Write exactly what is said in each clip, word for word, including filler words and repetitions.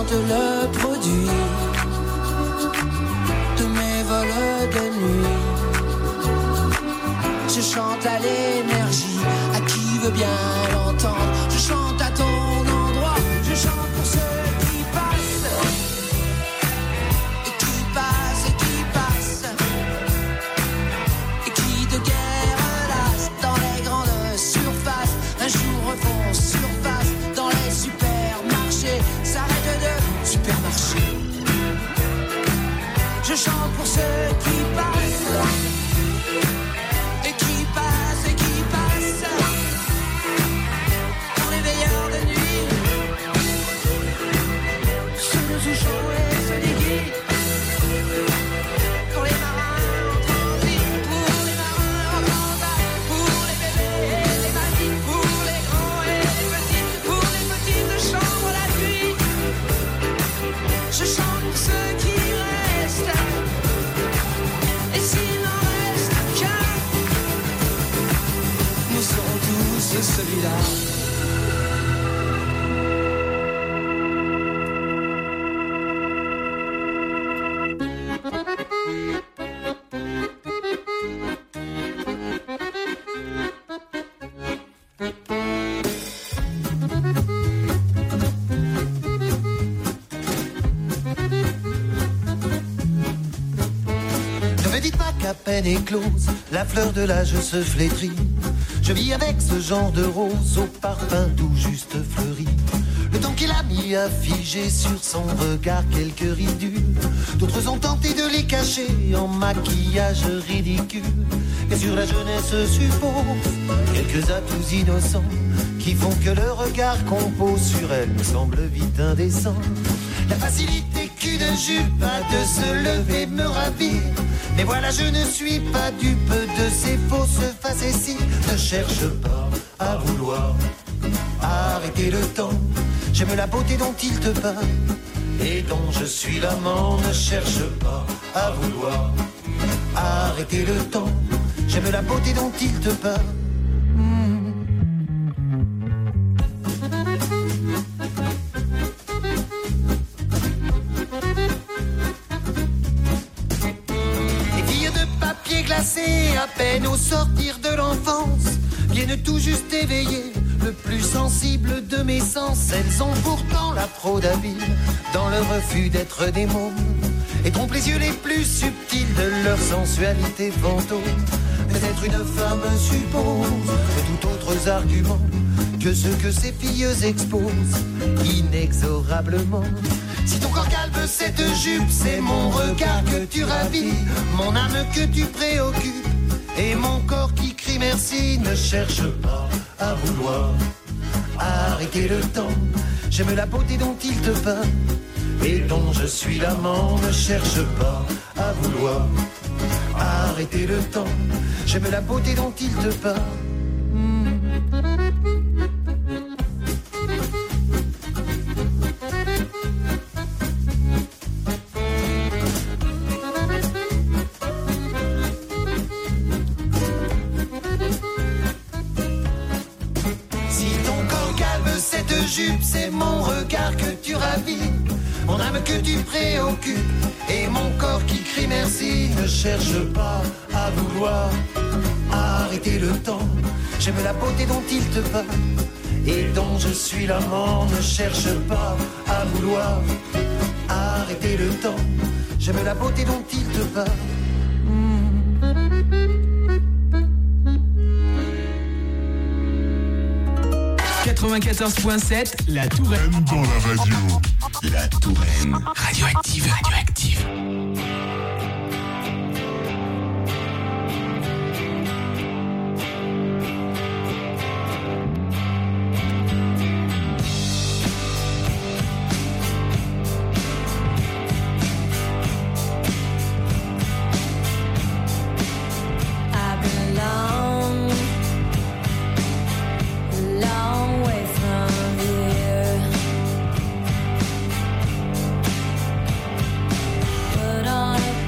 chante le produit de mes vols de nuit. Je chante à l'énergie, à qui veut bien l'entendre. Je chante à ton endroit, je chante pour ceux qui passent. Et qui passent, et qui passent. Et qui de guerre lasse dans les grandes surfaces. Un jour refont surface dans les supermarchés. S'arrête de supermarché. Je chante pour ceux qui passent. Et qui passent, et qui passent. Pour les veilleurs de nuit. Ceux sous chaud et ceux des guides. Pour les marins en transit. Pour les marins en transit. Pour les bébés et les masiques. Pour les grands et les petits. Pour les petites chambres la nuit. Je chante pour ceux qui restent. Et s'il n'en reste qu'un, nous serons tous celui-là. Ne me dites pas qu'à peine éclose, la fleur de l'âge se flétrit. Je vis avec ce genre de rose au parfum tout juste fleuri. Le temps qu'il a mis à figer sur son regard quelques ridules. D'autres ont tenté de les cacher en maquillage ridicule. Bien sûr la jeunesse suppose quelques atouts innocents qui font que le regard qu'on pose sur elle me semble vite indécent. La facilité qu'une jupe a de se lever me ravit. Mais voilà, je ne suis pas dupe de ces fausses facéties. Ne cherche pas à vouloir arrêter le temps. J'aime la beauté dont il te peint et dont je suis l'amant. Ne cherche pas à vouloir arrêter le temps. J'aime la beauté dont il te peint. À peine au sortir de l'enfance, viennent tout juste éveiller le plus sensible de mes sens. Elles ont pourtant la fraude habile dans le refus d'être des mômes et trompent les yeux les plus subtils de leur sensualité fantôme. Peut-être une femme suppose de tout autres arguments que ceux que ces filles exposent inexorablement. Si ton corps calme cette jupe, c'est mon regard que tu ravis, mon âme que tu préoccupes, et mon corps qui crie merci. Ne cherche pas à vouloir arrêter le temps. J'aime la beauté dont il te peint et dont je suis l'amant. Ne cherche pas à vouloir arrêter le temps. J'aime la beauté dont il te peint. C'est mon regard que tu ravis, mon âme que tu préoccupes, et mon corps qui crie merci. Ne cherche pas à vouloir arrêter le temps. J'aime la beauté dont il te peint et dont je suis l'amant. Ne cherche pas à vouloir arrêter le temps. J'aime la beauté dont il te peint. quatre-vingt-quatorze point sept, La Touraine. Dans la radio. La Touraine. Radioactive, radioactive. On a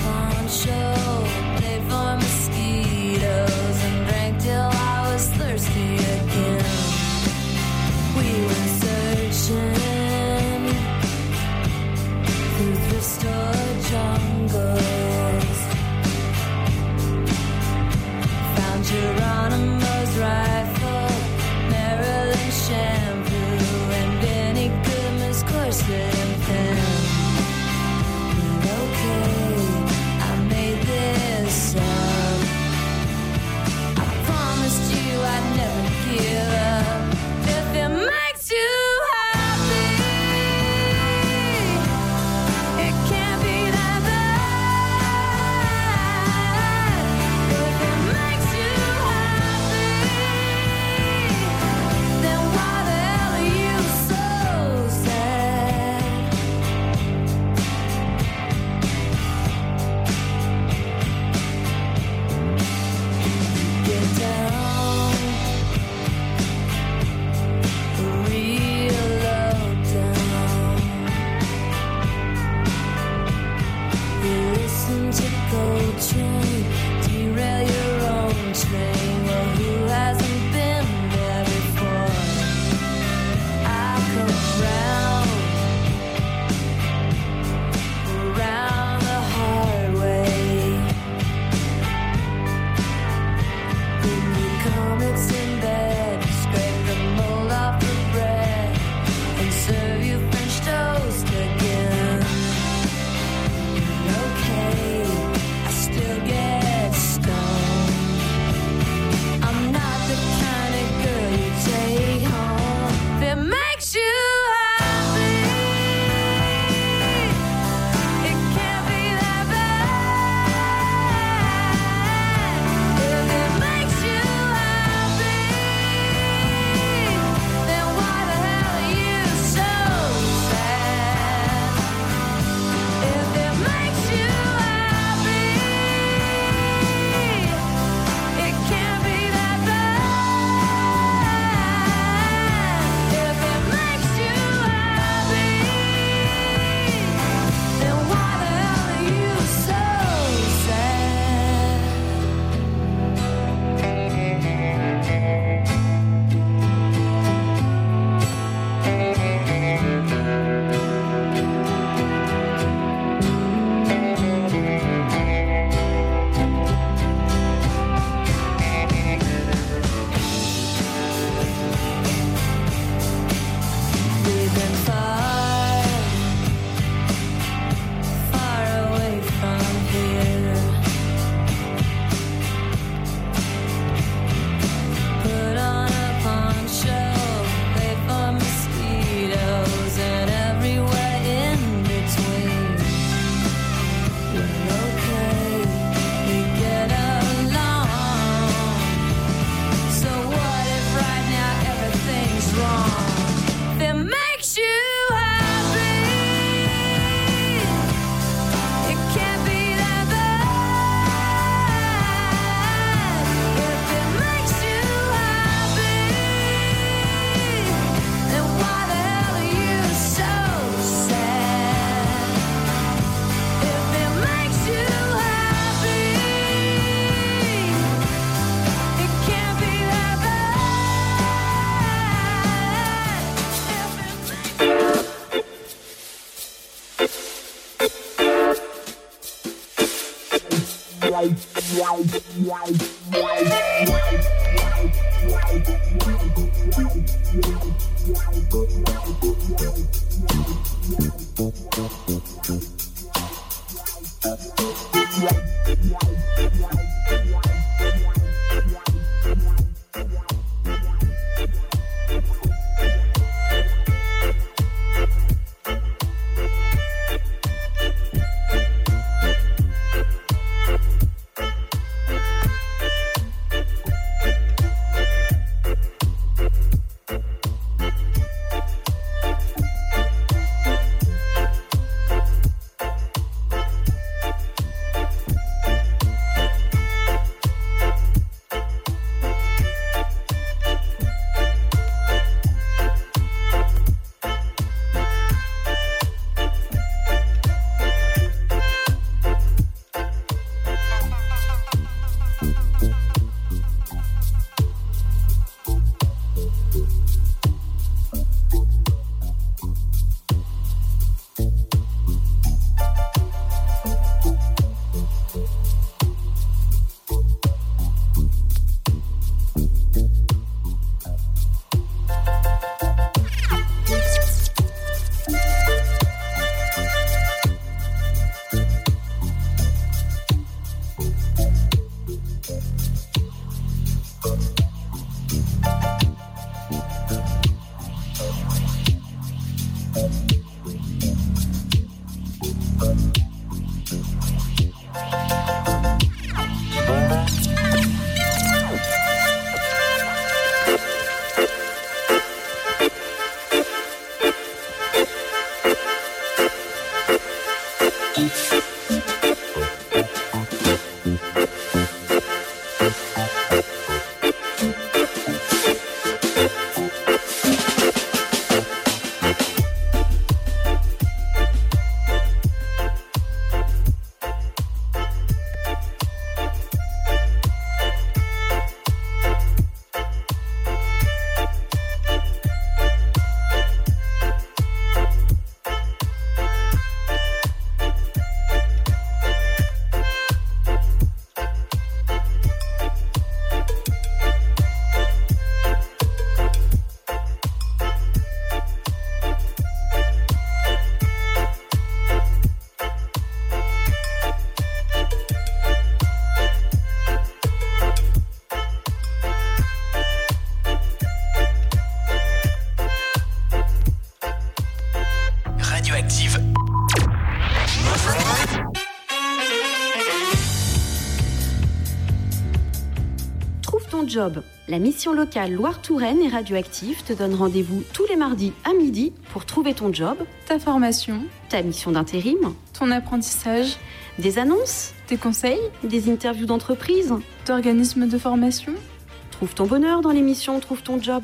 Job. La mission locale Loire-Touraine et Radioactive te donne rendez-vous tous les mardis à midi pour trouver ton job, ta formation, ta mission d'intérim, ton apprentissage, des annonces, tes conseils, des interviews d'entreprise, d'organismes de formation. Trouve ton bonheur dans l'émission Trouve ton job.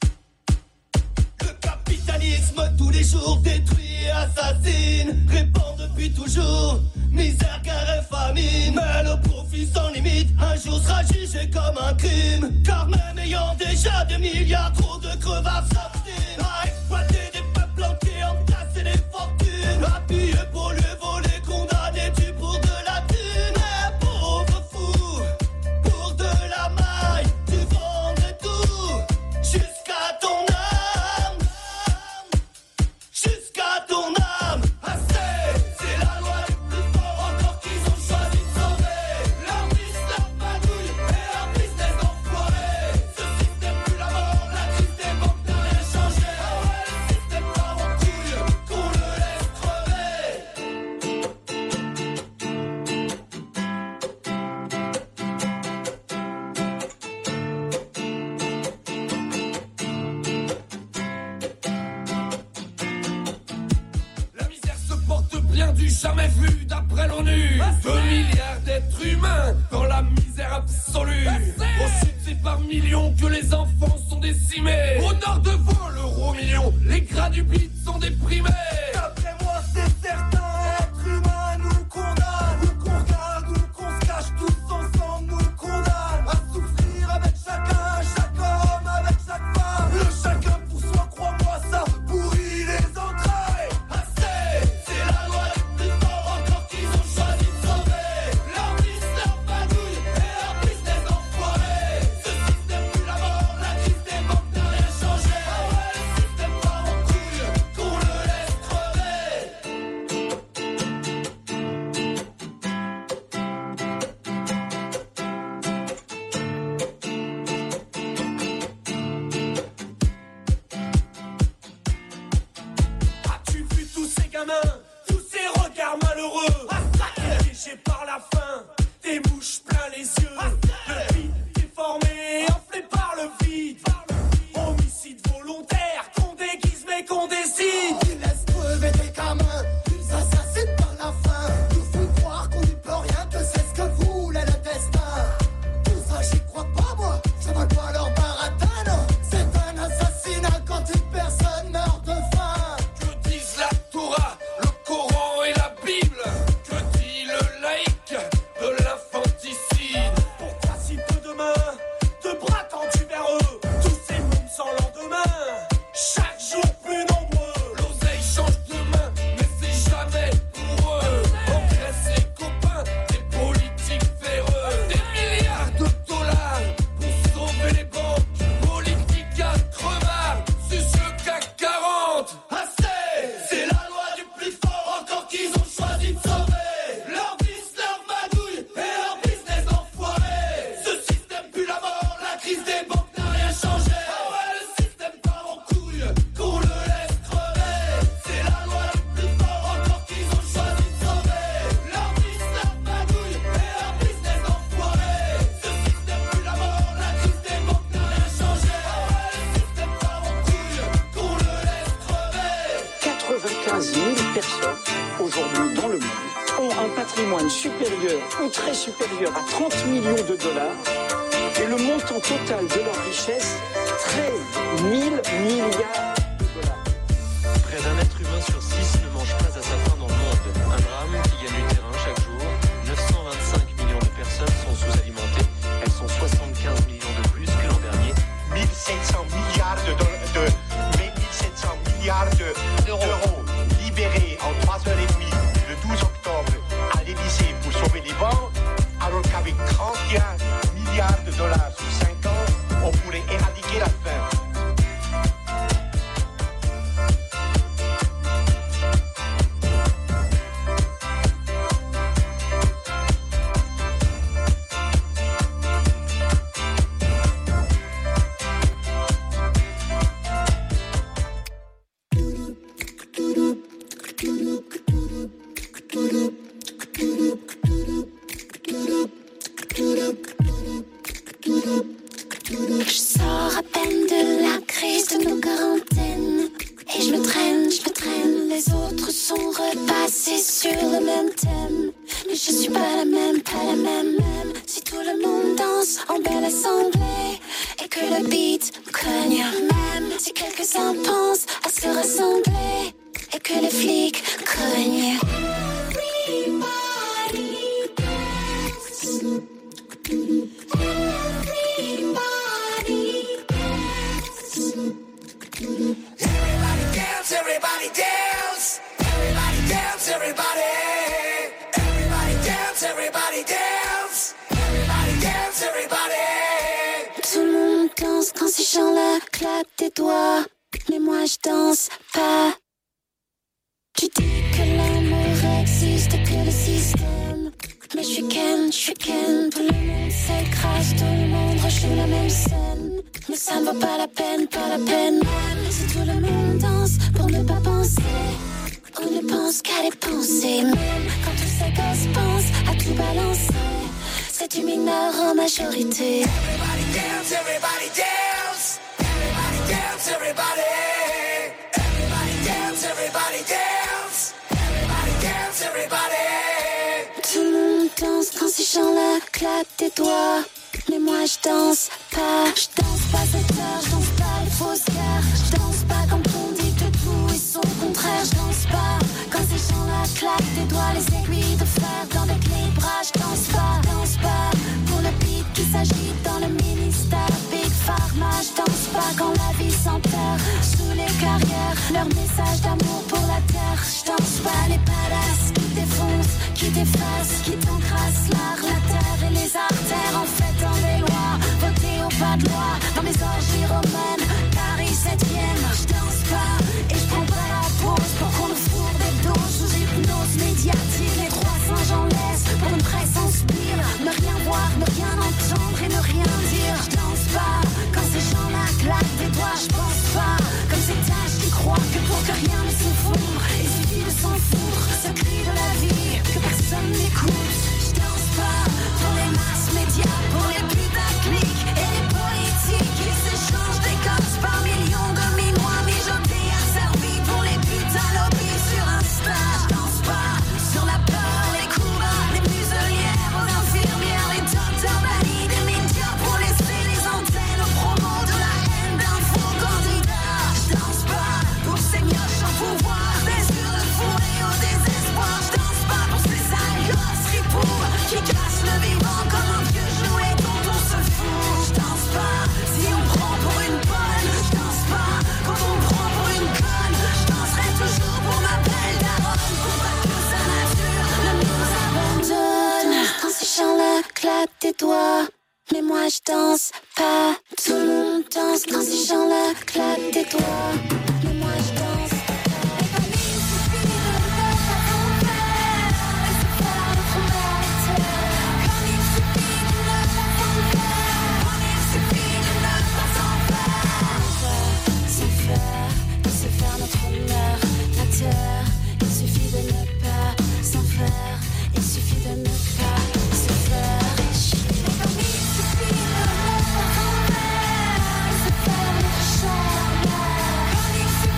Le capitalisme tous les jours détruit et assassine, répand depuis toujours. Misère, guerre et famine, mais le profit sans limite un jour sera jugé comme un crime. Car même ayant déjà des milliards, trop de crevards s'obstinent à exploiter des peuples entiers, entasser des fortunes, appuyer pour le voler, condamner tu pour de la thune. Mais pauvre fou, pour de la maille, tu vendrais tout, jusqu'à ton âme, jusqu'à ton âme. Assez, c'est la loi. Jamais vu d'après l'ONU. Deux milliards d'êtres humains dans la misère absolue. Au sud c'est par millions que les enfants sont décimés. Au nord devant l'euro million, les gras du bide sont déprimés. D'après moi c'est certain, être humain nous condamne. Nous qu'on regarde ou qu'on se cache tous ensemble nous condamne à souffrir avec chacun, chaque homme avec chaque femme. Le chacun pour soi, crois-moi ça pourrit les entrailles. Assez, c'est la loi. Tous ces regards malheureux, piégés par la faim, des mouches plein les yeux, le vide déformé, enflé par le vide, homicide volontaire, qu'on déguise mais qu'on décide. Ils laissent crever des gamins, ils assassinent par la faim, nous font croire qu'on n'y peut rien, que c'est ce que voulait le destin. Tout ça j'y crois pas moi, je vois pas leur baratin, non. C'est un assassinat quand une personne meurt de faim. Que disent la Torah, le Coran et la Bible? Que dit le laïc de l'infanticide? dans le monde ont un patrimoine supérieur ou très supérieur à trente millions de dollars et le montant total de leur richesse, treize mille milliards de dollars. Près d'un être humain sur six ne mange pas à sa faim dans le monde. Un drame qui gagne du terrain chaque jour. neuf cent vingt-cinq millions de personnes sont sous-alimentées. Elles sont soixante-quinze millions de plus que l'an dernier. mille sept cents milliards de dollars, de, mille sept cents milliards de, d'euros libérés en trois heures trente le douze octobre à l'Élysée pour sauver les banques, alors qu'avec trente et un milliards de dollars sur cinq ans, on pourrait éradiquer la faim. Je sors à peine de la crise de nos quarantaines. Et je me traîne, je me traîne. Les autres sont repassés sur le même thème. Mais je suis pas la même, pas la même, même. Si tout le monde danse en belle assemblée et que le beat cogne, même si quelques-uns pensent à se rassembler et que les flics cognent. Everybody dance, everybody dance, everybody. Everybody dance, everybody dance, everybody dance, everybody. Tout le monde danse quand ces gens-là claquent des doigts. Mais moi je danse pas. Tu dis que l'amour existe, que le système. Mais je suis Ken, je suis Ken. Tout le monde s'écrase, tout le monde rejoue la même scène. Mais ça ne vaut pas la peine, pas la peine. Même si tout le monde danse pour ne pas penser, ou ne pense qu'à dépenser. Même quand tous ces gosses pensent à tout balancer, c'est du mineur en majorité. Everybody dance, everybody dance, everybody dance, everybody. Everybody dance, everybody dance, everybody dance, everybody. Tout le monde danse quand ces gens-là claquent des doigts. Mais moi je danse pas. Je danse pas cette heure, je danse pas les fausses guerres. Je danse pas quand on dit que tout est son contraire. Je danse pas quand ces gens-là claquent des doigts. Les aiguilles de fer dans des clés bras. Je danse pas, danse pas pour le beat qui s'agite dans le ministère Big Pharma. Je danse pas quand la vie s'enterre sous les carrières. Leur message d'amour pour la terre. Je danse pas les badass qui défoncent, qui défacent, qui t'encrassent l'art, la terre et les artères. En fait dans les lois, voter au pas de loi. Dans mes orgies romaines, Paris septième. Je danse pas et je prends pas la pause pour qu'on nous fourre des doses sous hypnose médiatique. Les trois singes en laisse pour une presse en spire. Ne rien voir, ne rien entendre et ne rien dire. Je danse pas quand ces gens-là claquent des doigts. Je pense pas comme ces tâches qui croient que pour que rien ne s'effondre, il suffit de s'en foutre. Ce cri de la vie que personne n'écoute. Je danse pas pour les masses médias, pour les putaclics et les politiques qui s'échangent des gosses par millions de minois mijotés asservis pour les putains lobbies sur Insta. Je danse pas sur la peur, les coups bas, les muselières aux infirmières, les docteurs bannis des médias pour laisser les antennes aux promos de la haine d'un faux candidat. Je danse pas pour ces mioches en pouvoir, des yeux de fou et au désespoir. Je danse pas pour ces sales gosses ripoux qui cassent le vivant comme un vieux jouet dont on se fout. Je danse pas si on prend pour une bonne. Je danse pas quand on prend pour une conne. Je danserai toujours pour ma belle daronne, pour pas que sa nature ne nous abandonne. Quand ces gens-là claquent des doigts, mais moi je danse pas. Tout le monde danse quand ces gens-là claquent des doigts, mais moi je danse pas. Et comme il suffit de le faire faire, et se faire notre mérite. Comme il suffit de ne pas en faire, comme il suffit de ne pas en faire. C'est faire, c'est faire notre honneur, la terre. Il suffit de ne pas s'en faire, il suffit de ne pas se faire chier. Et comme il suffit de ne pas en faire, et se faire notre chair. Comme il suffit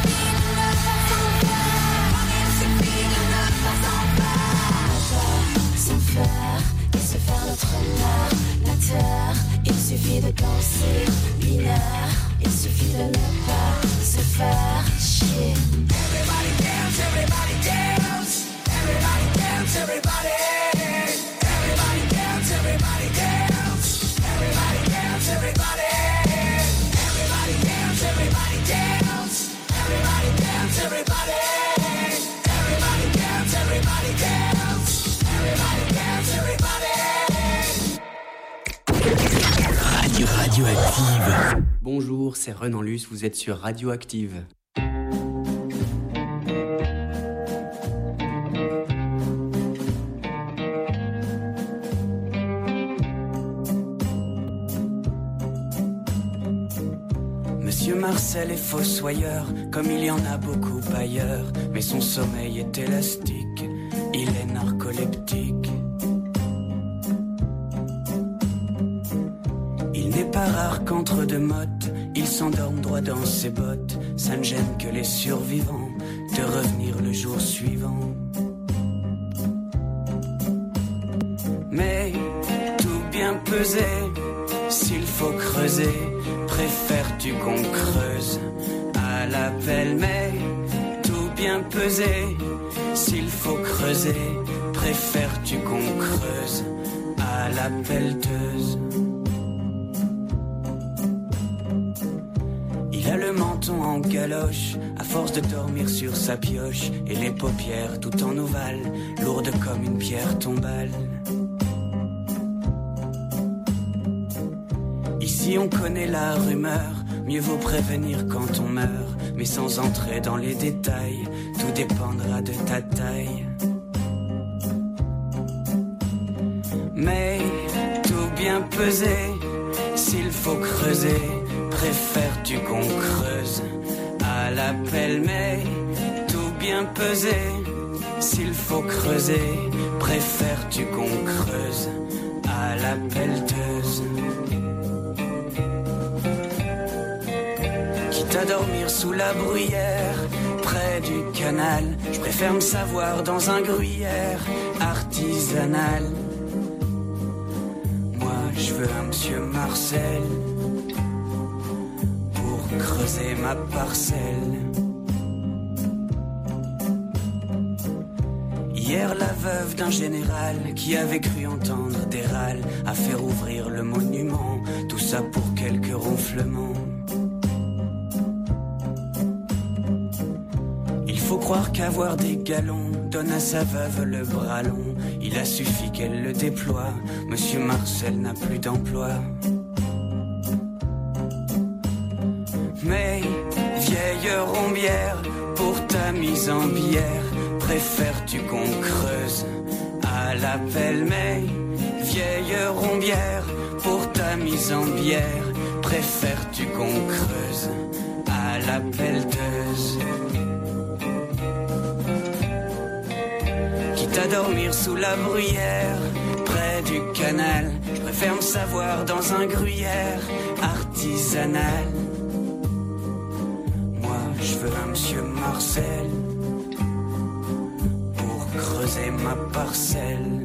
hier. Il suffit de ne pas se faire chier. Everybody dance, everybody dance. Everybody dance, everybody. Everybody dance, everybody dance. Everybody dance, everybody. Everybody dance, everybody dance. Everybody dance, everybody. Everybody dance, everybody dance. Everybody dance, everybody. Radio Radioactive. Bonjour, c'est Renan Luce, vous êtes sur Radioactive. Monsieur Marcel est fossoyeur, comme il y en a beaucoup ailleurs, mais son sommeil est élastique, il est narcoleptique. Il n'est pas rare qu'entre deux mottes, il s'endorme droit dans ses bottes. Ça ne gêne que les survivants de revenir le jour suivant. Mais tout bien pesé, s'il faut creuser, préfères-tu qu'on creuse à la pelle? Mais tout bien pesé, s'il faut creuser, préfères-tu qu'on creuse à la pelleteuse? Il a le menton en galoche, à force de dormir sur sa pioche, et les paupières tout en ovale, lourdes comme une pierre tombale. Ici on connaît la rumeur, mieux vaut prévenir quand on meurt, mais sans entrer dans les détails, tout dépendra de ta taille. Mais tout bien pesé, s'il faut creuser, préfères-tu qu'on creuse à la pelle? Mais tout bien pesé, s'il faut creuser, préfères-tu qu'on creuse à la pelleteuse? Quitte à dormir sous la bruyère, près du canal, je préfère me savoir dans un gruyère artisanal. Moi je veux un monsieur Marcel pour creuser ma parcelle. Hier la veuve d'un général qui avait cru entendre des râles a fait rouvrir le monument, tout ça pour quelques ronflements. Il faut croire qu'avoir des galons donne à sa veuve le bras long. Il a suffi qu'elle le déploie, monsieur Marcel n'a plus d'emploi. Mais vieille rombière, pour ta mise en bière, préfères-tu qu'on creuse à la pelle? Mais vieille rombière, pour ta mise en bière, préfères-tu qu'on creuse à la pelleteuse? Quitte à dormir sous la bruyère, près du canal, je préfère me savoir dans un gruyère artisanal. Moi je veux un monsieur Marcel pour creuser ma parcelle.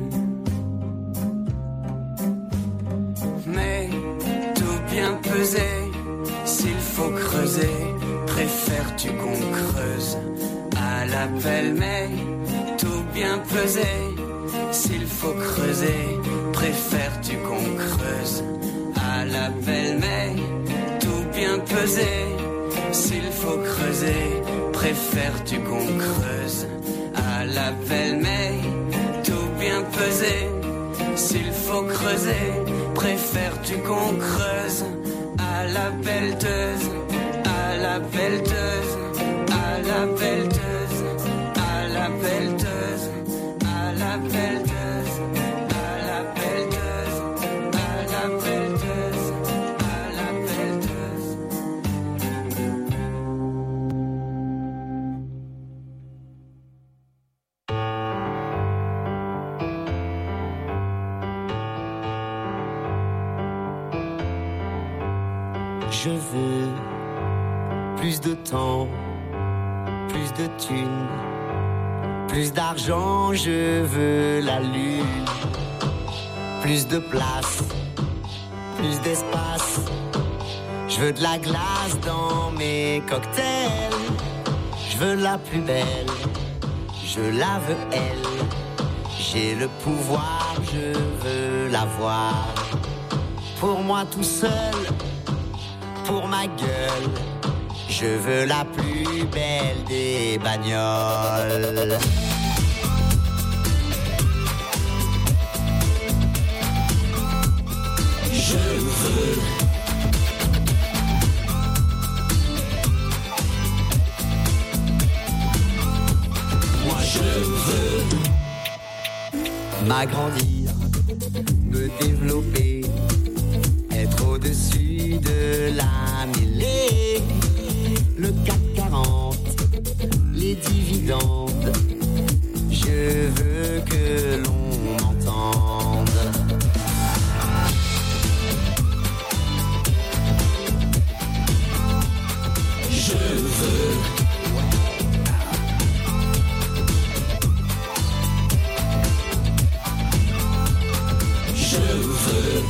Mais tout bien pesé, s'il faut creuser, préfères-tu qu'on creuse à la pelle? Mais tout bien pesé, s'il faut creuser, préfères-tu qu'on creuse à la pelle? Mais tout bien pesé, s'il faut creuser, préfères-tu qu'on creuse à la pelle? Mais tout bien pesé, s'il faut creuser, préfères-tu qu'on creuse à la pelleteuse, à la pelleteuse, à la pelleteuse, à la pelleteuse, à la pelleteuse, à la pelleteuse, à la pelleteuse, à la pelleteuse. Je veux plus de temps, plus de thunes, plus d'argent, je veux la lune. Plus de place, plus d'espace, je Je veux de la glace dans mes cocktails. Je veux la plus belle, je la veux elle. J'ai le pouvoir, je veux la voir. Pour moi tout seul, pour ma gueule. Je veux la plus belle des bagnoles. Je veux. Moi je veux m'agrandir, me développer, être au-dessus de la mêlée. Le C A C quarante, les dividendes, je veux que l'on m'entende. Je veux. Je veux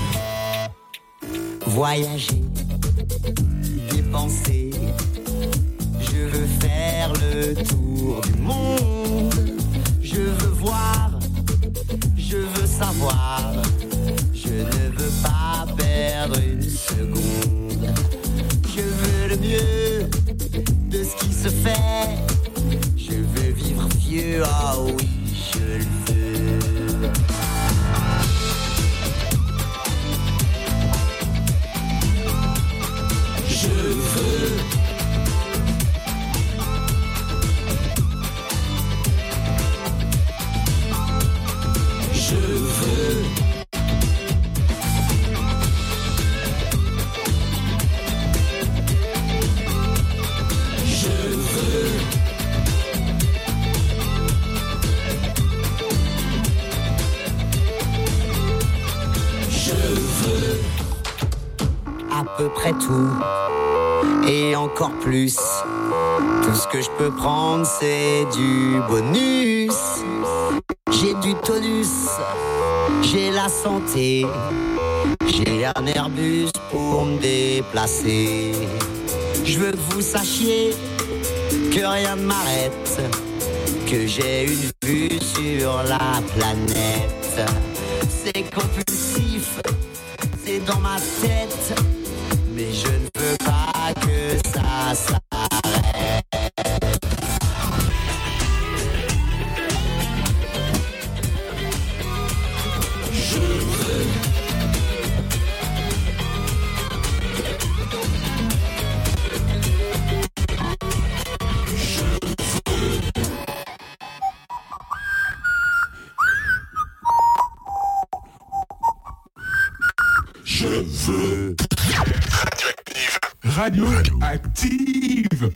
voyager, dépenser. Je veux faire le tour du monde. Je veux voir, je veux savoir. Je ne veux pas perdre une seconde. Je veux le mieux de ce qui se fait. Je veux vivre vieux, ah oh oui, je le veux. Je veux. Je veux. Je veux. Je veux. À peu près tout. Et encore plus. Tout ce que je peux prendre, c'est du bonus. J'ai du tonus, j'ai la santé, j'ai un Airbus pour me déplacer. Je veux que vous sachiez que rien ne m'arrête, que j'ai une vue sur la planète. C'est compulsif, c'est dans ma tête, mais je ne veux pas que ça s'arrête. Je veux. Radio Active.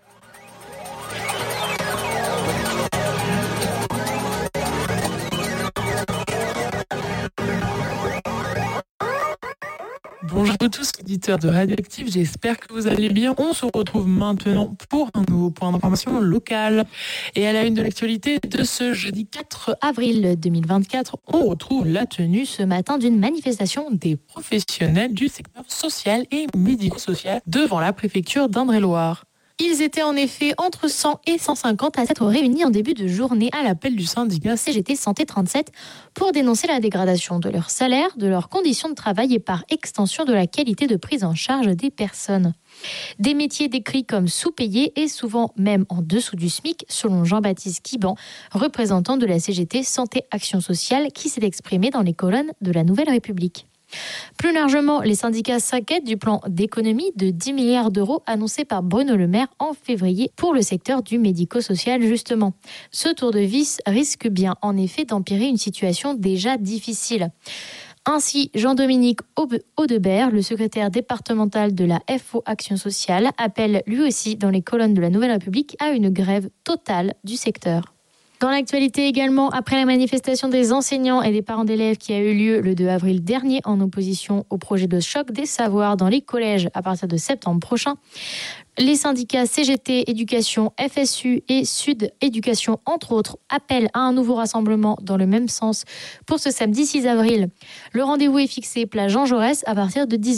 Bonjour à tous, auditeurs de Radioactive, j'espère que vous allez bien. On se retrouve maintenant pour un nouveau point d'information local. Et à la une de l'actualité de ce jeudi quatre avril deux mille vingt-quatre, on retrouve la tenue ce matin d'une manifestation des professionnels du secteur social et médico-social devant la préfecture d'Indre-et-Loire. Ils étaient en effet entre cent et cent cinquante à s'être réunis en début de journée à l'appel du syndicat C G T Santé trente-sept pour dénoncer la dégradation de leur salaire, de leurs conditions de travail et par extension de la qualité de prise en charge des personnes. Des métiers décrits comme sous-payés et souvent même en dessous du SMIC, selon Jean-Baptiste Quiban, représentant de la C G T Santé Action Sociale, qui s'est exprimé dans les colonnes de la Nouvelle République. Plus largement, les syndicats s'inquiètent du plan d'économie de dix milliards d'euros annoncé par Bruno Le Maire en février pour le secteur du médico-social justement. Ce tour de vis risque bien en effet d'empirer une situation déjà difficile. Ainsi, Jean-Dominique Audebert, le secrétaire départemental de la F O Action Sociale, appelle lui aussi dans les colonnes de la Nouvelle République à une grève totale du secteur. Dans l'actualité également, après la manifestation des enseignants et des parents d'élèves qui a eu lieu le deux avril dernier en opposition au projet de choc des savoirs dans les collèges à partir de septembre prochain, les syndicats C G T Éducation, F S U et Sud Éducation, entre autres, appellent à un nouveau rassemblement dans le même sens pour ce samedi six avril. Le rendez-vous est fixé place Jean Jaurès à partir de dix heures.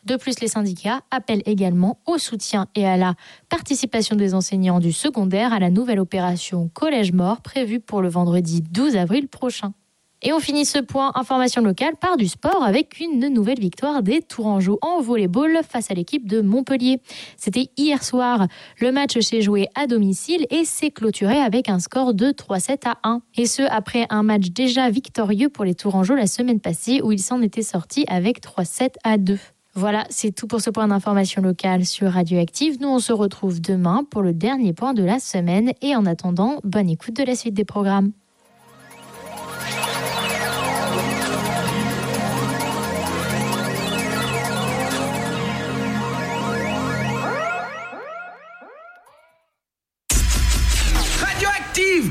De plus, les syndicats appellent également au soutien et à la participation des enseignants du secondaire à la nouvelle opération Collège Mort prévue pour le vendredi douze avril prochain. Et on finit ce point information locale par du sport avec une nouvelle victoire des Tourangeaux en volley-ball face à l'équipe de Montpellier. C'était hier soir. Le match s'est joué à domicile et s'est clôturé avec un score de trois sept à un. Et ce, après un match déjà victorieux pour les Tourangeaux la semaine passée où ils s'en étaient sortis avec trois sept à deux. Voilà, c'est tout pour ce point d'information locale sur Radioactive. Nous, on se retrouve demain pour le dernier point de la semaine. Et en attendant, bonne écoute de la suite des programmes. Radioactive.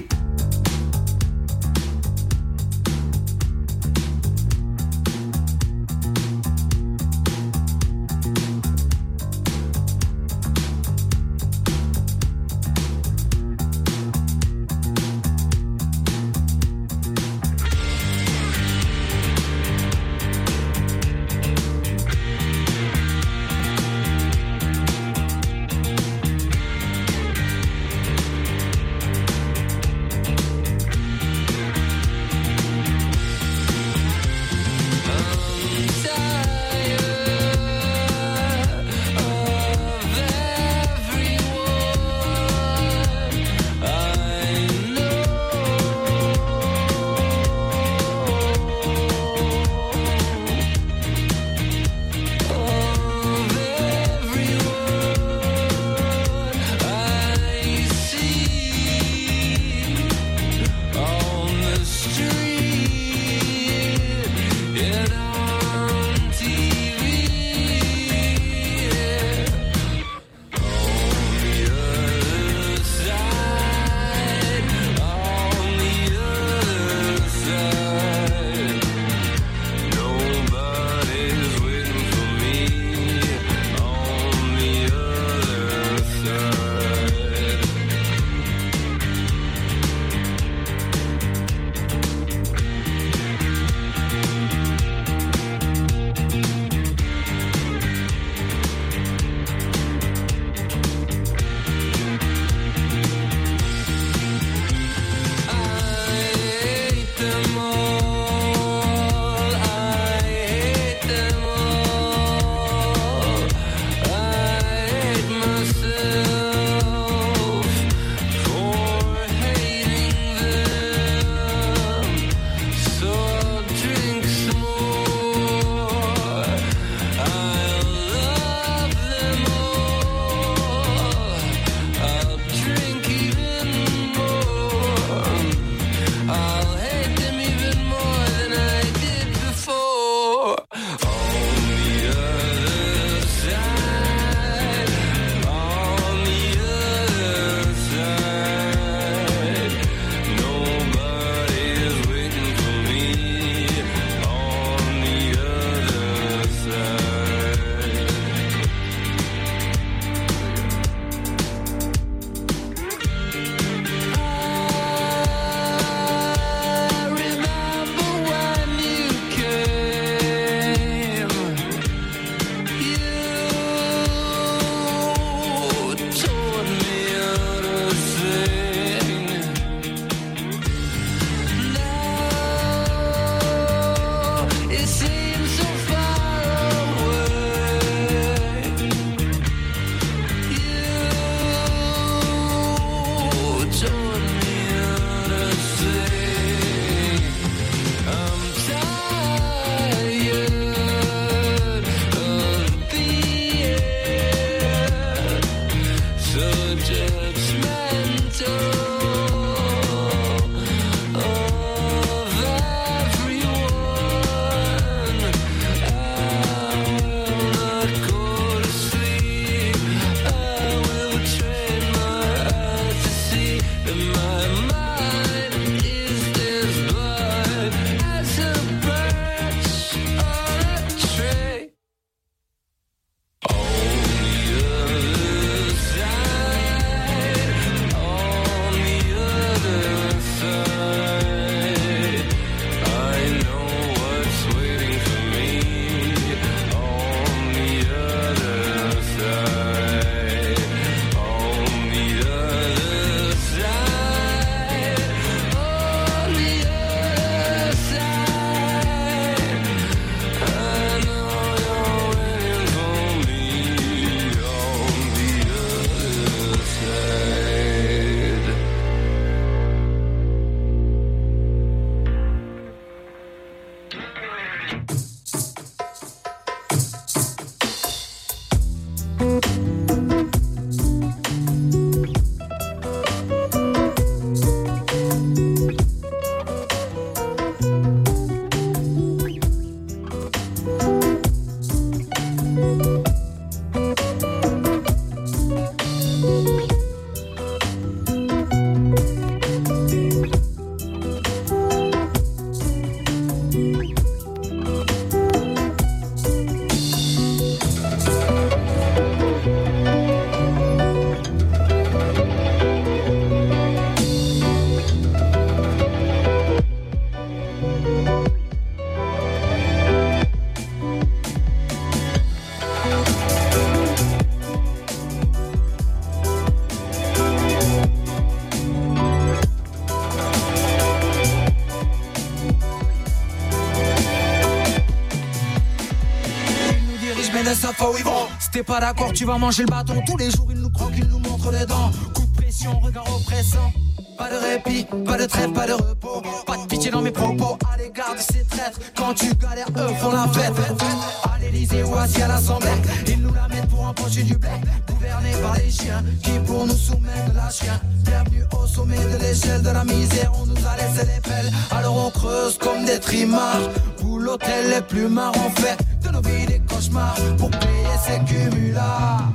Si t'es pas d'accord, tu vas manger le bâton. Tous les jours, ils nous croquent, ils nous montrent les dents. Coup de pression, regard oppressant. Pas de répit, pas de trêve, pas de repos. Pas de pitié dans mes propos à l'égard de ces traîtres. Quand tu galères, eux font la fête. À l'Elysée ou assis à l'Assemblée, ils nous la mettent pour empocher du blé. Gouvernés par les chiens qui pour nous soumettre de la chien. Bienvenue au sommet de l'échelle de la misère. On nous a laissé les pelles, alors on creuse comme des trimards. Pour l'hôtel les plus marrons fait de nos vies des cauchemars pour payer ces cumulards.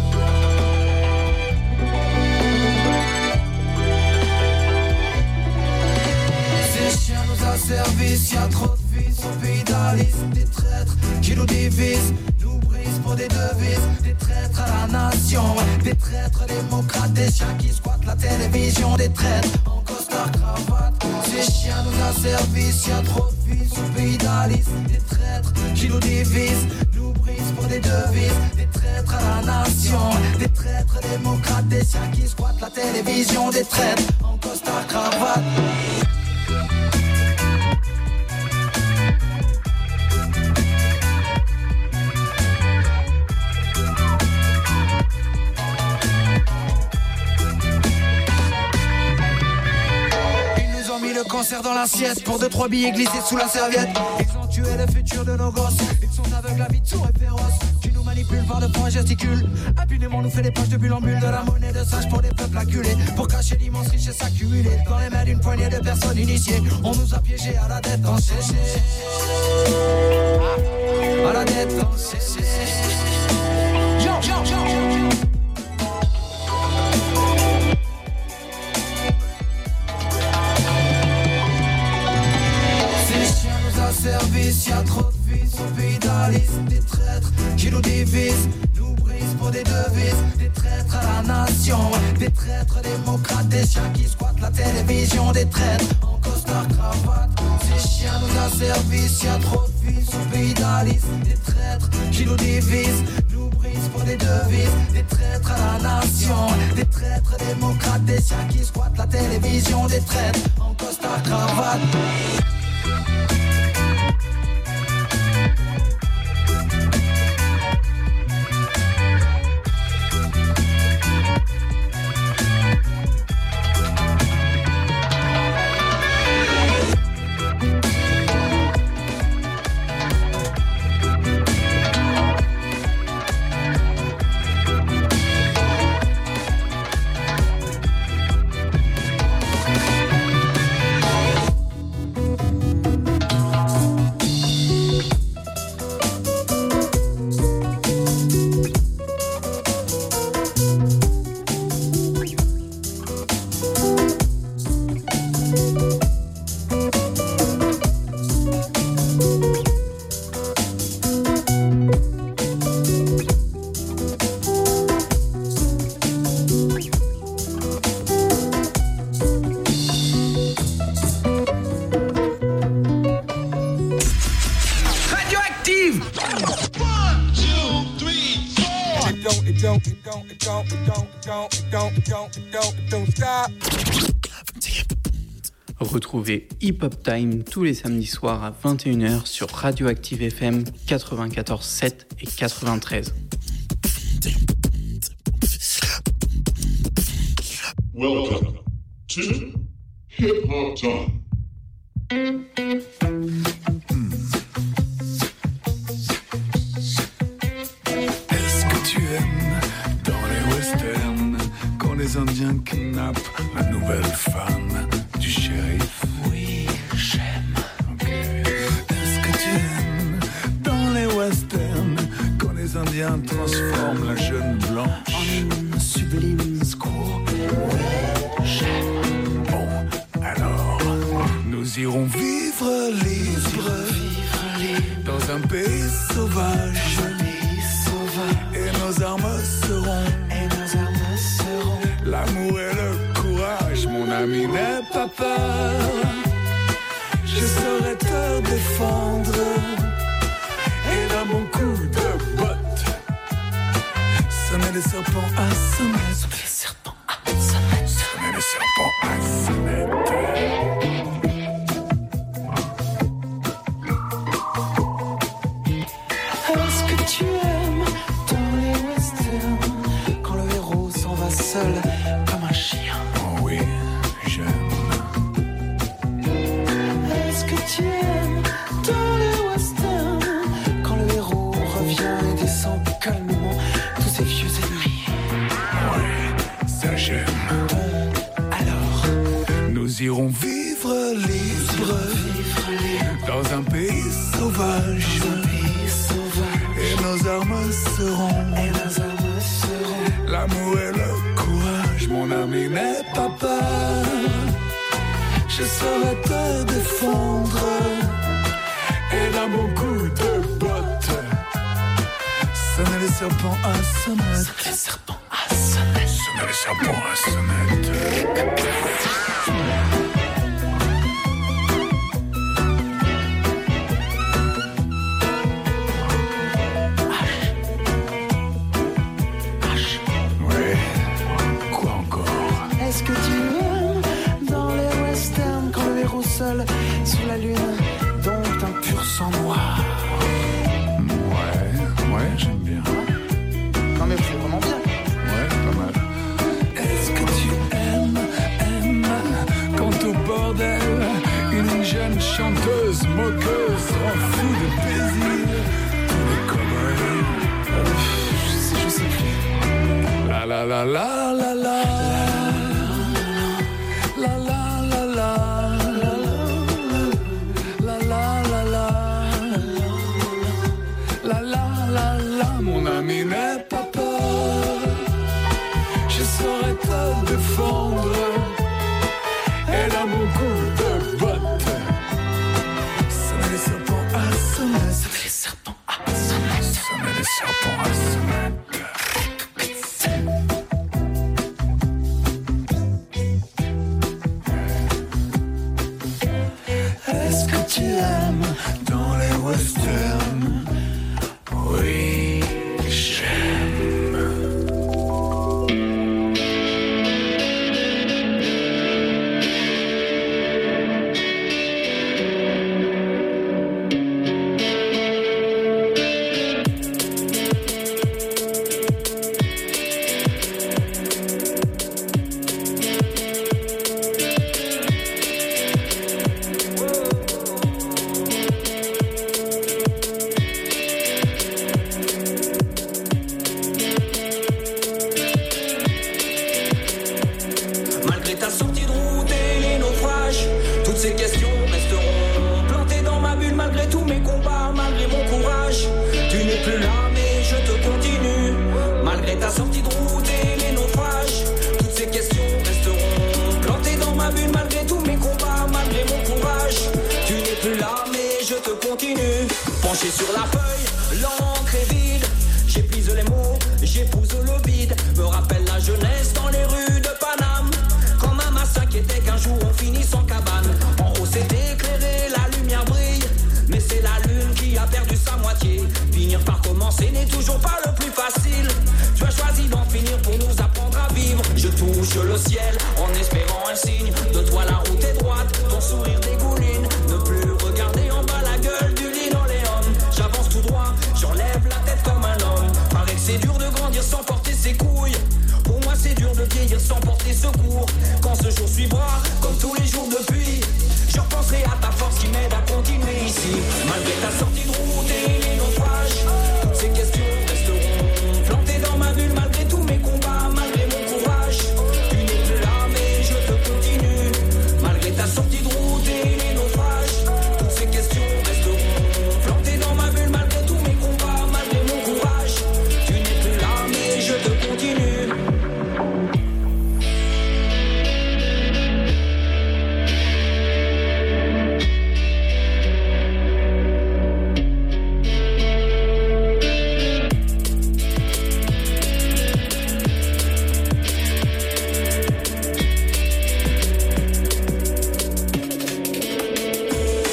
Ces chiens nous asservissent, y'a trop de vices au pays d'Alice. Des traîtres qui nous divisent, nous brisent pour des devises. Des traîtres à la nation, des traîtres démocrates. Des chiens qui squattent la télévision, des traîtres en costard cravate. Ces chiens nous asservissent, y'a trop de vices au pays d'Alice. Des traîtres qui nous divisent, nous brisent pour des devises. Des traîtres à la nation, des traîtres démocrates. Des chiens qui squattent la télévision, des traîtres en costard cravate. Le cancer dans l'assiette pour deux trois billets glissés sous la serviette. Ils ont tué le futur de nos gosses. Ils sont aveugles, à vie sourds et féroces. Qui nous manipulent par de points gesticules. Impunément nous fait des poches de bulles en bulles. De la monnaie de singe pour des peuples acculés. Pour cacher l'immense richesse accumulée dans les mains d'une poignée de personnes initiées. On nous a piégés à la dette en séché. À la dette en séché. Yo, yo, yo, yo, yo. Service, y'a trop de vices au pays d'Alice. Des traîtres qui nous divisent, nous brisent pour des devises. Des traîtres à la nation, des traîtres démocrates. Des chiens qui squattent la télévision, des traîtres en costard cravate. Ces chiens nous asservissent, y'a trop de vices au pays d'Alice. Des traîtres qui nous divisent, nous brisent pour des devises. Des traîtres à la nation, des traîtres démocrates. Des chiens qui squattent la télévision, des traîtres en costard cravate. Retrouvez Hip Hop Time tous les samedis soirs à vingt et une heures sur Radioactive F M quatre-vingt-quatorze sept et quatre-vingt-treize. Welcome to Hip Hop Time. les Indiens kidnappent la nouvelle femme du shérif. Oui, j'aime. Ok. Est-ce que tu aimes dans les westerns quand les Indiens transforment la jeune blanche en une sublime squaw? Oui, j'aime. Bon, alors, nous irons vivre libre, vivre libre dans un pays sauvage. Et nos armes seront, et nos armes seront l'amour et le courage, mon ami, n'aie pas peur. Je saurai te défendre. Et d'un bon coup de botte, sonner les serpents à sonnette. Sonner les serpents à sonnette. Sonner les serpents à sonnette. Est-ce que tu aimes dans les westerns quand le héros s'en va seul comme un chien? Oh oui, j'aime. Est-ce que tu aimes dans les westerns quand le héros revient et descend calmement tous ses vieux ennemis? Ouais, ça j'aime. Alors, nous irons vivre libre, vivre libre dans un pays sauvage. Et nos armes seront, et nos armes seront l'amour et le courage, mon ami, n'aie pas peur. Je saurai te défendre. Et d'un bon coup de botte, sonner les serpents à sonnette. Sonner les serpents à sonnette. Sonner les serpents à sonnette. Est-ce que tu aimes dans les westerns quand le héros seul sur la lune dompte un pur sang noir? Ouais, ouais, j'aime bien. Non mais c'est vraiment bien. Ouais, pas mal. Est-ce que tu aimes, aimes quand au bordel une jeune chanteuse moqueuse rend fou de plaisir tous les cow-boys? euh, je, sais, je sais plus. La la la la la la. La la la la, la la la la, la la la la, mon ami, n'aie pas peur. Je saurai te défendre. Et là mon coup de botte, sonner les serpents à sonnette. Sonner les serpents à sonnette. Sonner les serpents à sonnette. Est-ce que tu aimes dans les westerns? Oui, j'aime. Sur la feuille, l'encre est vide. J'épuise les mots, j'épouse le vide. Me rappelle la jeunesse dans les rues de Paname. Quand maman s'inquiétait qu'un jour on finisse en cabane. En haut c'est éclairé, la lumière brille. Mais c'est la lune qui a perdu sa moitié. Finir par commencer n'est toujours pas le plus facile. Tu as choisi d'en finir pour nous apprendre à vivre. Je touche le ciel en espérant un signe. De toi la route est droite, ton sourire dégouline. Ne plus regarder en bas la gueule du linoléum. J'avance tout droit, j'enlève la tête comme un homme. Paraît que c'est dur de grandir sans porter ses coups.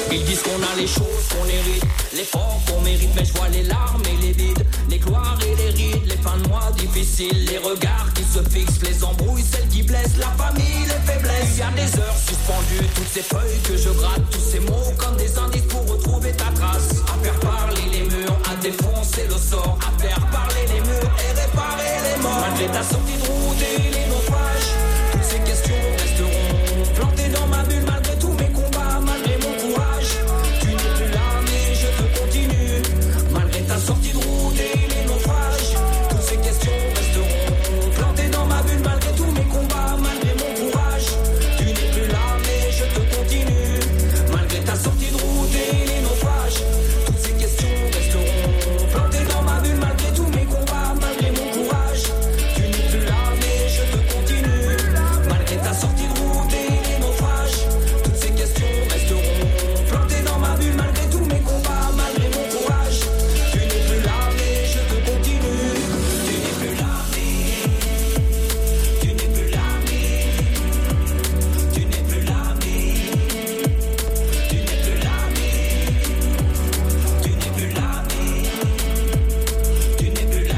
Ils disent qu'on a les choses qu'on hérite, l'effort qu'on mérite, mais je vois les larmes et les vides, les gloires et les rides, les fins de mois difficiles, les regards qui se fixent, les embrouilles, celles qui blessent, la famille, les faiblesses. Il y a des heures suspendues, toutes ces feuilles que je gratte, tous ces mots comme des indices pour retrouver ta trace. À faire parler les murs, à défoncer le sort, à faire parler les murs et réparer les morts. Malgré ta sortie de route et les naufrages, toutes ces questions resteront plantées dans ma bulle. Malgré tous mes combats, malgré mon courage, tu n'es plus là mais je te continue. Malgré ta sortie de route et les naufrages, toutes ces questions resteront plantées dans ma bulle. Malgré tous mes combats, malgré mon courage, tu n'es plus là mais je te continue. Malgré ta sortie de route et les naufrages, toutes ces questions resteront plantées dans ma bulle. Malgré tous mes combats, malgré mon courage, tu n'es plus là mais je te continue. Malgré ta sortie de route et les naufrages, toutes ces questions resteront plantées dans ma bulle. Malgré tous mes combats, malgré mon courage, tu n'es plus là mais je te continue. Tu n'es plus là mais tu n'es plus là mais tu n'es plus là mais tu n'es plus là mais tu n'es plus là mais tu n'es plus là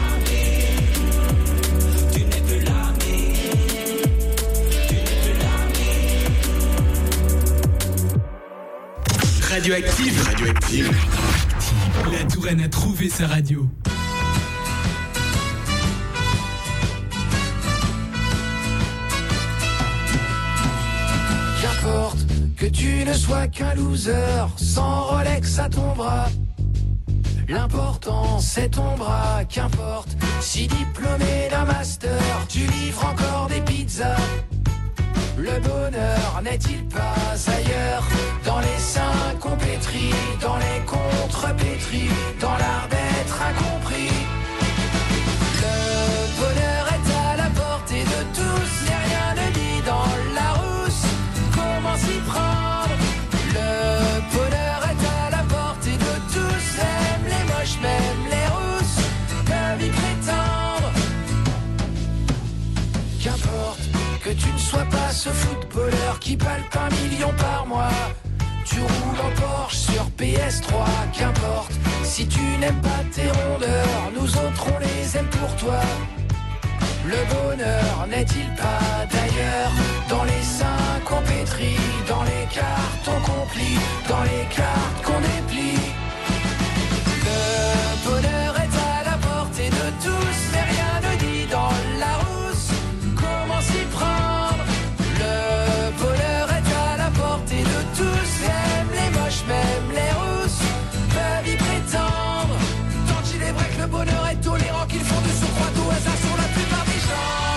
mais tu n'es plus là mais tu n'es plus là mais Radioactive. Radioactive. La Touraine a trouvé sa radio. Qu'importe que tu ne sois qu'un loser, sans Rolex à ton bras. L'important c'est ton bras, qu'importe si diplômé d'un master, tu livres encore des pizzas. Le bonheur n'est-il pas ailleurs, dans les seins qu'on pétrit, dans les contrepétris, dans l'art d'être incompris. Le bonheur est à la portée de tous, et rien ne dit dans la rousse comment s'y prendre. Le bonheur est à la portée de tous, même les moches, même les rousses peuvent y prétendre. Qu'importe que tu ne sois pas ce footballeur qui palpe un million par mois, tu roules en Porsche sur P S trois. Qu'importe si tu n'aimes pas tes rondeurs, nous autres on les aime pour toi. Le bonheur n'est-il pas d'ailleurs, dans les seins qu'on pétrit, dans les cartons qu'on plie, dans les cartes qu'on déplie. Le bonheur est à la portée de tous, mais rien ne dit dans la rousse comment s'y prendre. Le bonheur est à la portée de tous, même les moches, même les rousses peuvent y prétendre. Tant il est vrai que le bonheur est tolérant, qu'ils font de surcroît au hasard sur la plupart des gens.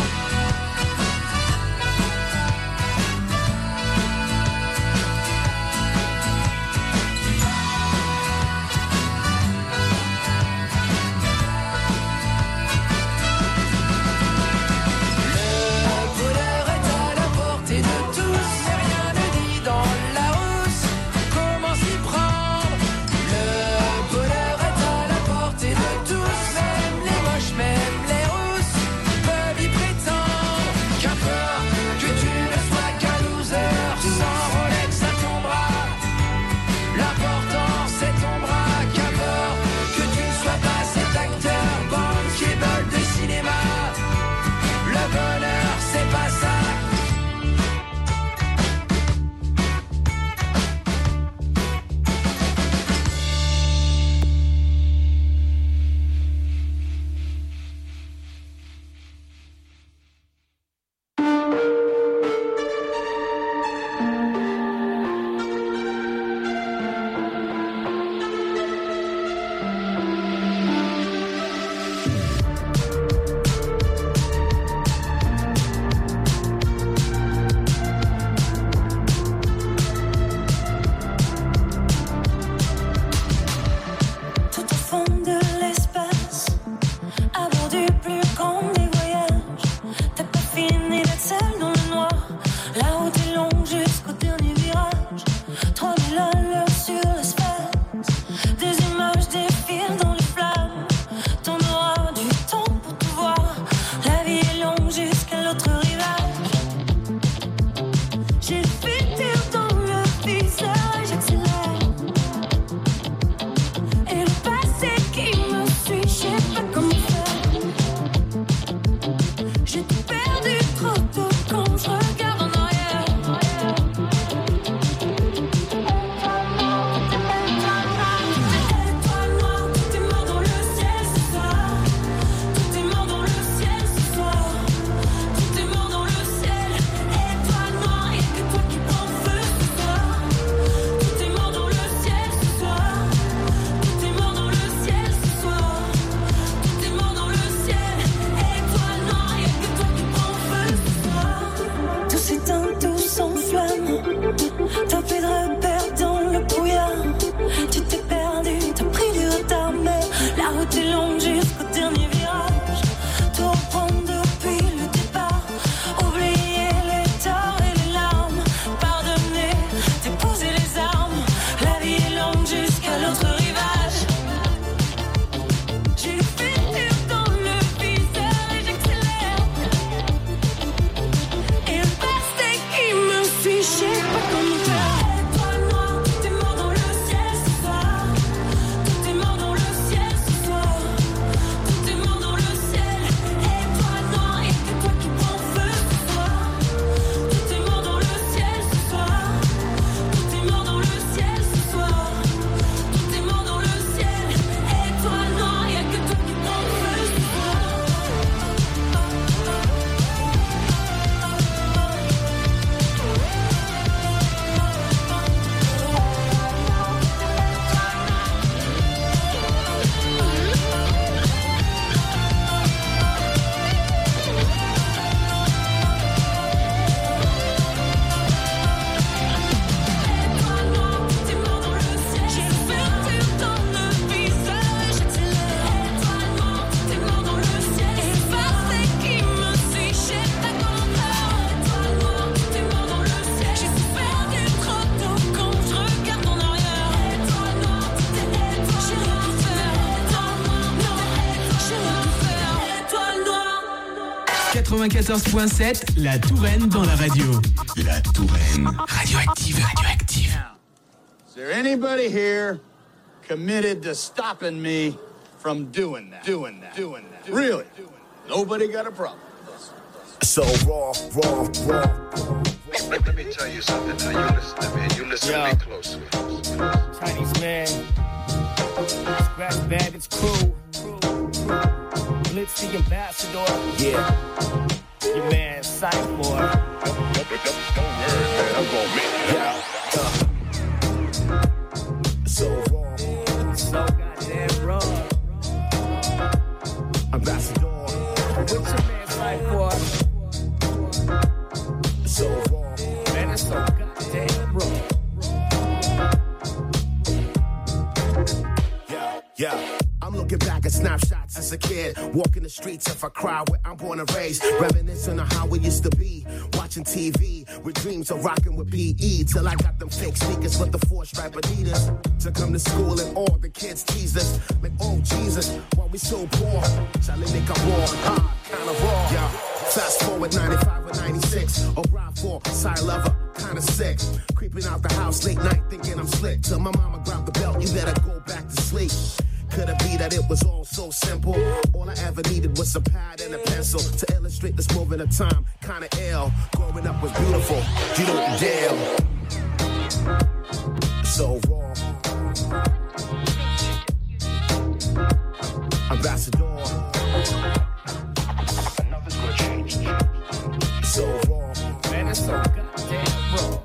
quatre-vingt-quatorze point sept, la Touraine dans la radio. La Touraine. Radioactive, radioactive. Is there anybody here committed to stopping me from doing that? Doing that? Doing that? Really? Nobody got a problem? So raw, raw, raw. Let me tell you something now. You listen to me and you listen Yo. to me closely. Chinese man, Scratch Bandits crew, Blitz the ambassador. Yeah, your man Cypher. Don't worry, man. I'm gonna make it out. So raw, so goddamn raw. Ambassador, what's your man Cypher? So raw, man, it's so goddamn raw. Yeah, yeah. I'm looking back at snapshots as a kid, walking the streets of a crowd where I'm born and raised, reminiscing on how we used to be, watching T V with dreams of rocking with P E, till I got them fake sneakers with the four stripe Adidas to come to school and all the kids teased us like, oh Jesus, why we so poor? Charlie make a war, hard, kind of raw. Yeah. Fast forward ninety-five or ninety-six, or ride for side lover, kinda sick. Creeping out the house late night thinking I'm slick. Till my mama grabbed the belt, you better go back to sleep. Could it be that it was all so simple? All I ever needed was a pad and a pencil to illustrate this moment of time. Kinda ill, growing up was beautiful, you don't dare. So raw. Ambassador. So raw, man, it's so goddamn raw.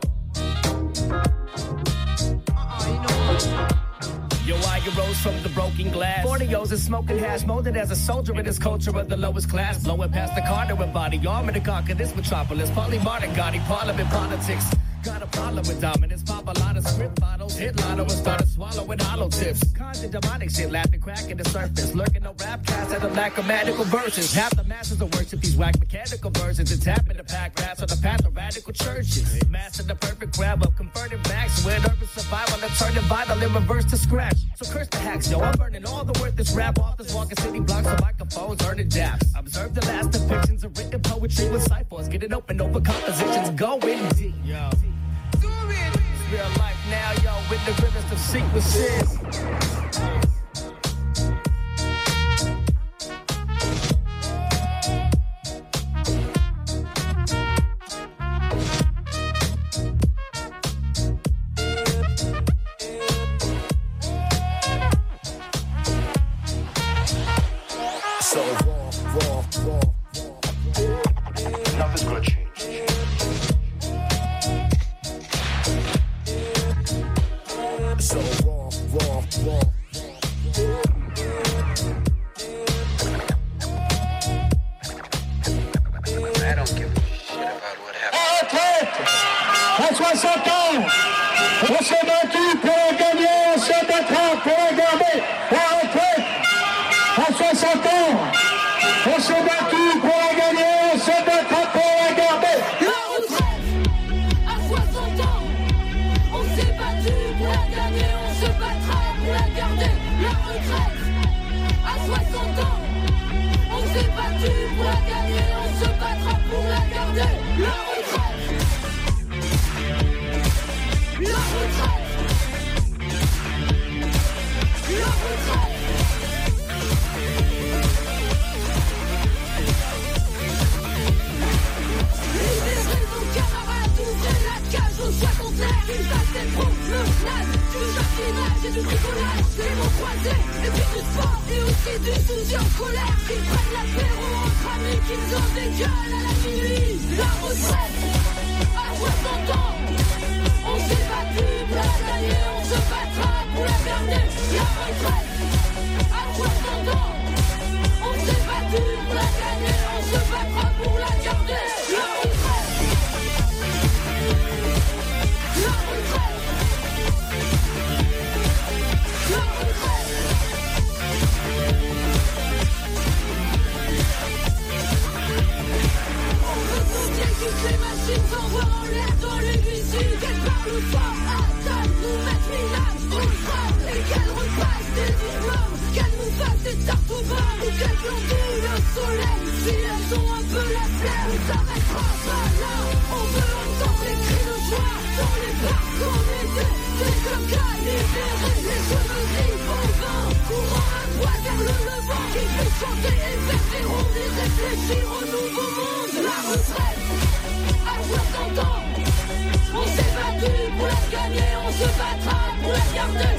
Uh-uh, you know what? Yo, I rose from the broken glass. forty-O's and smoking hash, molded as a soldier in this culture of the lowest class. Blowing past the Carter with body armor to conquer this metropolis. Polymordic, gaudy parliament politics. Got a problem with dominance, pop a lot of script bottles, hit lotto and started swallowing hollow tips. Conjured demonic shit, laughing, cracking the surface. Lurking no rap cast at a lack of magical versions. Half the masses of worship these whack mechanical versions. And tapping the pack rats on the path of radical churches. Master the perfect grab of converted backs with urban survival and turning vital in reverse to scratch. So curse the hacks, yo, I'm burning all the worthless rap authors, walking city blocks with microphones, earning daps. Observe the last depictions of written poetry with ciphers, getting open over compositions, going deep. Yo. It's real life now, yo, with the realest of sequences. So raw, raw, raw, raw. Nothing's gonna change. So raw, raw, raw. I don't give a shit about what happened. En retraite, à soixante ans, on s'est battu pour la gagner, on se battra pour la garder. En retraite, à soixante ans, on s'est battu pour la gagner, on se battra pour la garder. La retraite, à soixante ans, on s'est battu pour la gagner, on se battra pour la garder. La retraite, à soixante ans, on s'est battu pour la gagner, on se battra pour la garder. La retraite, la retraite, la retraite. Libérez vos camarades, ouvrez la cage aux soins contre l'air. Ils passent des promenades, du jardinage et du bricolage. Des mots croisés, et puis du sport et aussi du souci en colère. Qu'ils prennent l'apéro entre amis, qu'ils en dégueulent à la minuit. La retraite, à soixante ans, on s'est battu pour la gagner, on se battra pour la garder. La retraite, à soixante ans, on s'est battu pour la gagner, on se battra pour la garder. La retraite, la retraite, la retraite. On veut compter toutes les machines s'envoient en l'air dans les huissiers. Qu'elles parlent fort, attendent, nous mettent minables, on frappe et qu'elles repassent des images. chanter et faire des rondes et réfléchir au nouveau monde. La retraite à soixante ans, on s'est battu pour la gagner, on se battra pour la garder.